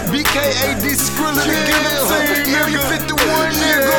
BKAD Skrilla the guillotine, Area 51,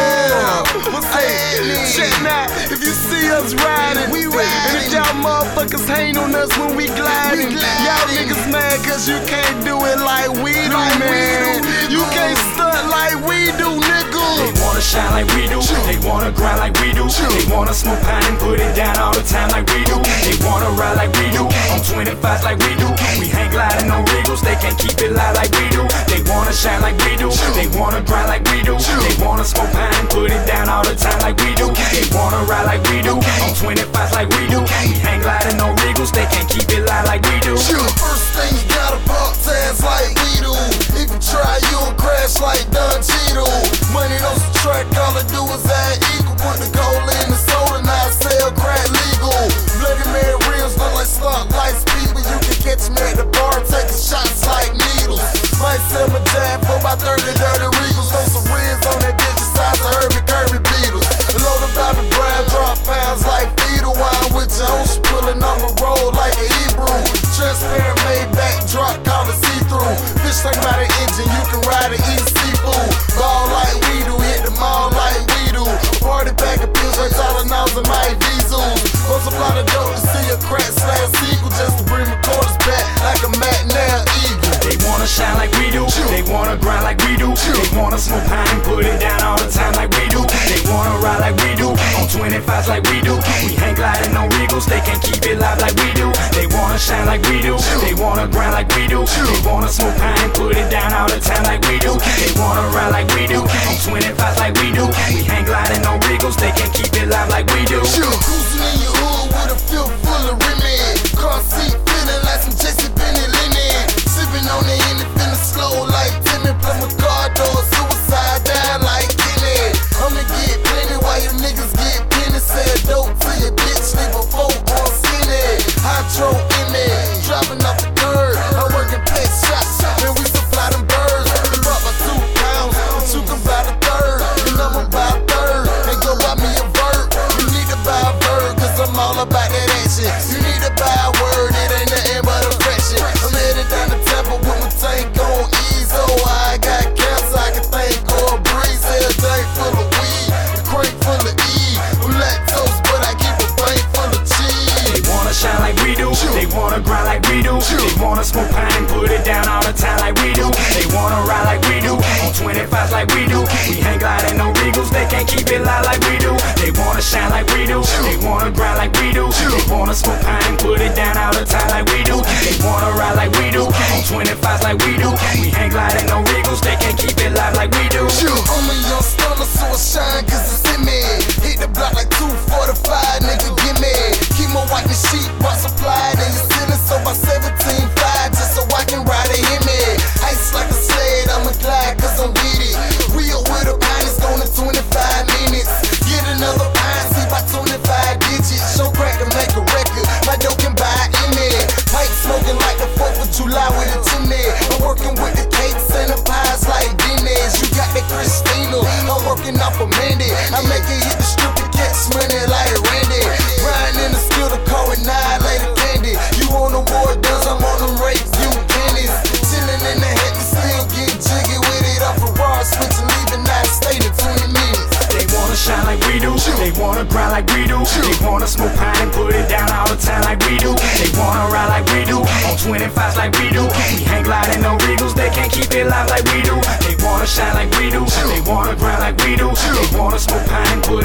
nigga. What's happening? Check now, if you see us riding, we riding. And if y'all motherfuckers hate on us when we gliding, y'all niggas mad cause you can't do it like we do, man. You can't stunt like we do, nigga. They wanna shine like we do, they wanna grind like we do, they wanna smoke pine and put it down all the time like we do. They wanna ride like we do, on 25s like we do. We hang gliding on Regals, they can't keep it live like we do. They wanna shine like we do, they wanna grind like we do, they wanna smoke pine and put it down all the time like we do. They wanna ride like we do, on 25s like we do. We hang gliding on Regals, they can't keep it live like we do. First thing you gotta pump tags like we do. If you try, you'll crash like Don Cheeto. Money on the track, all I do is add equal. Put the cola in the soda, now I sell crack legal. Bloody Mary rims look like stock lights, people. You can catch me at the bar, taking shots like needles. Might sell my jab for about 30 dirty Regals. Throw some rims on that bitch the size of Herbie Kirby Beatles. Load about the brand, drop pounds like fetal. Wine with your ocean, pulling on the road like a Hebrew. Transparent made back, drop, call it see-through. Fish tank by the engine, you can ride and eat seafood. Ball like we do, hit the mall like we do. Party pack of pills, like Tylenols and my diesels. Multiply the dope to see a crack slash sequel, just to bring the quarters back like a matinee eagle. They wanna shine like we do, they wanna grind like we do, they wanna smoke pine and put it down all the time like we do. They wanna ride like we do, on 25s like we do. We hang gliding on Regals, they can't keep it live like we do. They wanna shine like we do, they wanna grind like we do, they wanna smoke pine and put it down all the time like we do. They wanna ride like we do, on 25s like we do. We hang gliding on Regals, they can't keep it live like we do. Cruising in your hood with a feel full of women. Car seat feeling like some Jesse Benny linen. Sipping on the end and feeling slow like Timmy. Play with car doors, suicide down like Kenny. I'ma get plenty while you niggas get penny. Sell dope to your bitch, leave a folk on skinny. Hydro in it, dropping off the curb. I'm working pet shots, and we supply them birds. We bought my 2 pounds, but you can buy the third. And I'ma buy a third, and go buy me a vert. You need to buy a bird, cause I'm all about that action. You need to buy a word, it ain't nothing but a fraction. I'm headed down the temple with my tank on ease. Oh, I got cancer, I can think or a breeze. A tank full of weed, a crate full of E. I'm lactose, but I keep a bank full of cheese. They wanna shine like we do, they wanna grind like we do, they wanna smoke pine and put it down all the time like we do. They wanna ride like we do, on 25s like we do. We hang gliding on Regals, they can't keep it live like we do. They wanna shine like we do, they wanna grind like we do, they wanna smoke pine and put it down all the time like we do. They wanna ride like we do, on 25s like we do. We hang gliding on Regals, they can't keep it live like we do. I'm a young stunner, so I shine cause it's in me. Hit the block like 245, nigga, give me. Keep my white sheet, while supplied in your ceiling, so by 17.5, just so I can ride it in me. Ice like a sled, I'ma glide cause I'm with it. Real with a pine, it's going in 25 minutes. Get another pine, see by 25 digits. Show crack to make a record, my dope can buy in it. Pipe smoking like the 4th of July with a chimney. I'm working with the cakes and the pies like Denny's. You got that Christina, I'm working off a Mandy. I make it hit the strip to catch money like Randy. Riding in the skill to call it Later Candy. You on the war guns, I'm on them rapes, you pennies. Chillin' in the head, still get jiggy with it. Off a raw switch and leaving that state in 20 minutes. They wanna shine like we do, they wanna grind like we do, they wanna smoke pine and put it down all the time like we do. They wanna ride like we do, on 25s like we do. We hang gliding on Regals, they can't keep it live like we do. They wanna shine like we do, they wanna grind like we do, they wanna smoke pine and put